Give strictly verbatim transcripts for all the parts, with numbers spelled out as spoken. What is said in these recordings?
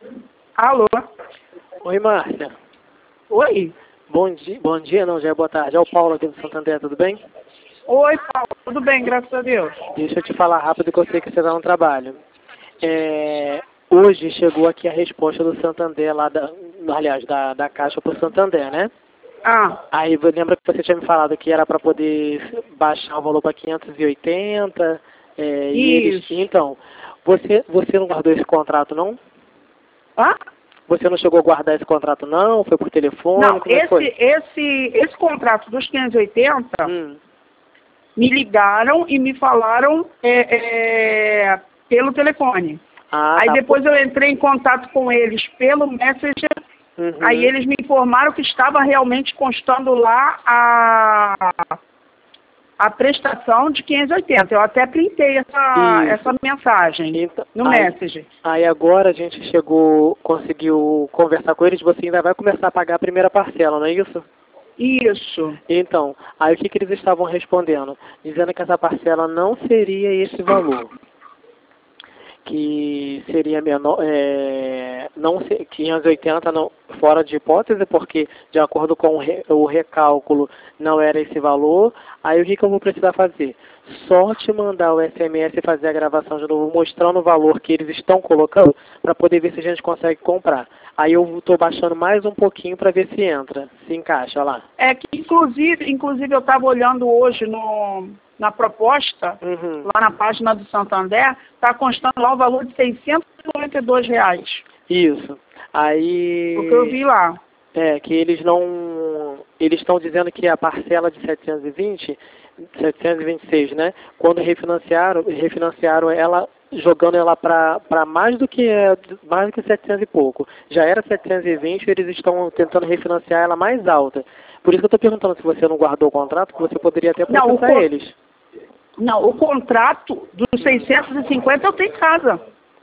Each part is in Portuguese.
Alô? Oi, Márcia. Oi? Bom dia, bom dia, não, já é boa tarde. É o Paulo aqui do Santander, tudo bem? Oi, Paulo. Tudo bem, graças a Deus. Deixa eu te falar rápido que eu sei que você está no trabalho. É, hoje chegou aqui a resposta do Santander, lá da, aliás, da, da Caixa para o Santander, né? Ah, Aí lembra que você tinha me falado que era para poder baixar o valor para quinhentos e oitenta? É, e eles, isso. então, você, você não guardou esse contrato, não? Hã? Você não chegou a guardar esse contrato, não? Foi por telefone? Não, Como é que foi? esse, esse, esse contrato dos quinhentos e oitenta, Hum. me ligaram e me falaram é, é, pelo telefone. Ah, Aí tá. depois eu entrei em contato com eles pelo Messenger. Uhum. Aí eles me informaram que estava realmente constando lá a, a prestação de quinhentos e oitenta. Eu até printei essa, Isso. essa mensagem Então, no aí, Messenger. aí agora a gente chegou, conseguiu conversar com eles, você ainda vai começar a pagar a primeira parcela, não é isso? Isso. Então, aí o que, que eles estavam respondendo? Dizendo que essa parcela não seria esse valor. Que seria menor, é, não se- quinhentos e oitenta não, fora de hipótese, porque de acordo com o, re, o recálculo não era esse valor. Aí o que, que eu vou precisar fazer? Só te mandar o S M S e fazer a gravação de novo, mostrando o valor que eles estão colocando, para poder ver se a gente consegue comprar. Aí eu estou baixando mais um pouquinho para ver se entra, se encaixa lá. É que, inclusive, inclusive eu estava olhando hoje no, na proposta, Uhum. lá na página do Santander, está constando lá o valor de seiscentos e noventa e dois reais. Isso. Aí... O que eu vi lá. É, que eles não... Eles estão dizendo que a parcela de setecentos e vinte, setecentos e vinte e seis, né? Quando refinanciaram, refinanciaram ela, jogando ela para mais do que mais do que setecentos e pouco. Já era setecentos e vinte, eles estão tentando refinanciar ela mais alta. Por isso que eu estou perguntando se você não guardou o contrato, que você poderia até processar Não, o con- eles. Não, o contrato dos seiscentos e cinquenta eu tenho em casa,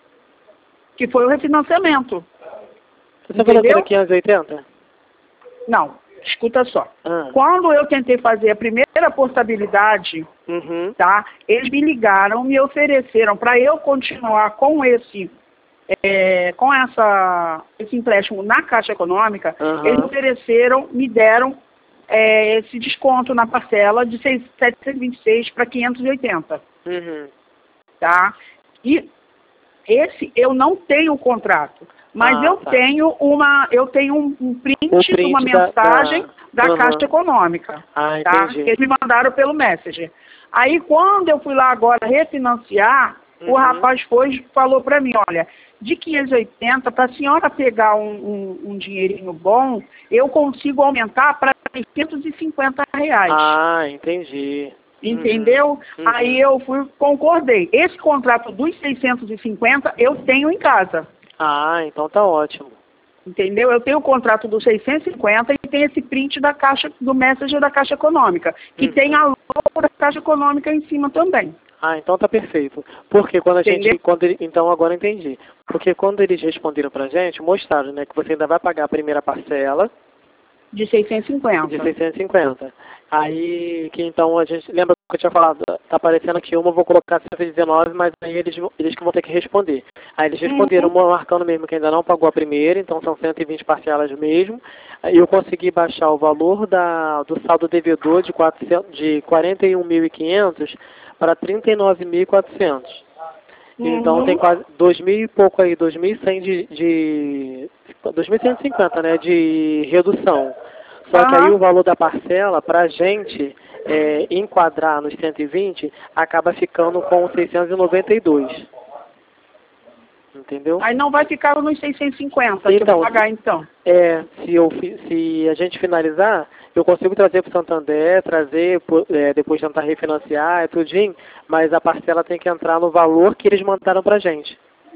que foi o refinanciamento. Você falou que Entendeu? era quinhentos e oitenta? Não, escuta só. Ah. Quando eu tentei fazer a primeira portabilidade, Uhum. tá? Eles me ligaram, me ofereceram para eu continuar com esse, é, com essa, esse empréstimo na Caixa Econômica. Uhum. Eles ofereceram, me deram é, esse desconto na parcela de setecentos e vinte e seis para quinhentos e oitenta, Uhum. tá? E esse eu não tenho o contrato. Mas Ah, eu tá. tenho uma, eu tenho um, um print, O print uma da- mensagem da, da- Caixa Uhum. Econômica, Ah, tá? entendi. Que eles me mandaram pelo Messenger. Aí quando eu fui lá agora refinanciar, Uhum. o rapaz foi e falou para mim, olha, de quinhentos e oitenta, para a senhora pegar um, um, um dinheirinho bom, eu consigo aumentar para seiscentos e cinquenta reais. Ah, entendi. Entendeu? Uhum. Aí eu fui, concordei. Esse contrato dos seiscentos e cinquenta eu tenho em casa. Ah, então tá ótimo. Entendeu? Eu tenho o contrato dos seiscentos e cinquenta e tem esse print da caixa, do Messenger da Caixa Econômica, que Uhum. tem a logo da Caixa Econômica em cima também. Ah, então tá perfeito. Porque quando a Entendeu? gente, quando ele, então agora eu entendi. Porque quando eles responderam pra gente, mostraram, né, que você ainda vai pagar a primeira parcela De seiscentos e cinquenta. de seiscentos e cinquenta. Aí, que então a gente, lembra que eu tinha falado, tá aparecendo aqui uma, eu vou colocar cento e dezenove, mas aí eles, eles que vão ter que responder. Aí eles responderam, Uhum. marcando mesmo que ainda não pagou a primeira, então são cento e vinte parcelas mesmo. Aí eu consegui baixar o valor da, do saldo devedor de, quatrocentos, de quarenta e um mil e quinhentos para trinta e nove mil e quatrocentos. Então Uhum. tem quase dois mil e pouco aí, dois mil e cem de, de dois mil cento e cinquenta, né, de redução. Só que aí Aham. o valor da parcela, para a gente é, enquadrar nos cento e vinte, acaba ficando com seiscentos e noventa e dois. Entendeu? Aí não vai ficar nos seiscentos e cinquenta que eu Então, vou pagar então. É, se, eu, fi- se a gente finalizar, eu consigo trazer para o Santander, trazer, po- é, depois tentar refinanciar, é tudinho, mas a parcela tem que entrar no valor que eles mandaram para a gente.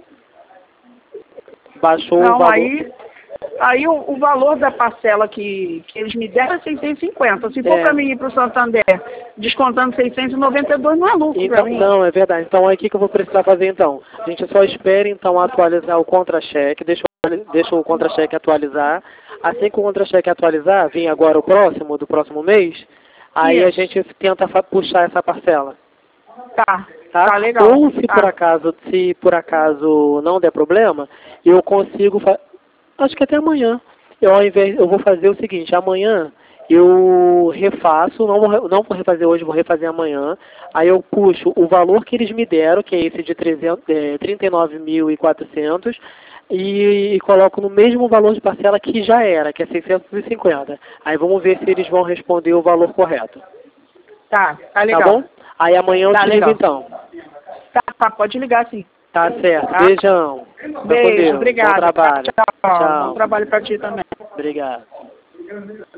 Baixou o Não, valor... aí, aí o, o valor da parcela que, que eles me deram é seiscentos e cinquenta. Se for É. para mim ir para o Santander descontando seiscentos e noventa e dois, não é lucro para Então, mim. não, é verdade. Então, aí o que, que eu vou precisar fazer então? A gente só espera então atualizar o contra-cheque, deixa, eu- deixa o contra-cheque atualizar. Assim que o contra-cheque atualizar, vem agora o próximo, do próximo mês, aí a Isso. gente tenta fa- puxar essa parcela. Tá, Tá? tá legal. Ou se Tá. por acaso, se por acaso não der problema, eu consigo, fa acho que até amanhã, eu, ao invés, eu vou fazer o seguinte, amanhã eu refaço, não vou, não vou refazer hoje, vou refazer amanhã, aí eu puxo o valor que eles me deram, que é esse de trezentos, é, trinta e nove mil e quatrocentos, e, e coloco no mesmo valor de parcela que já era, que é seiscentos e cinquenta. Aí vamos ver se eles vão responder o valor correto. Tá, tá legal. Tá bom? Aí amanhã eu tá te legal. ligo então. Tá, tá, pode ligar sim. Tá certo. Tá? Beijão. Beijo, obrigada. Bom trabalho. Tchau, tchau. Tchau. Bom trabalho para ti também. Obrigado.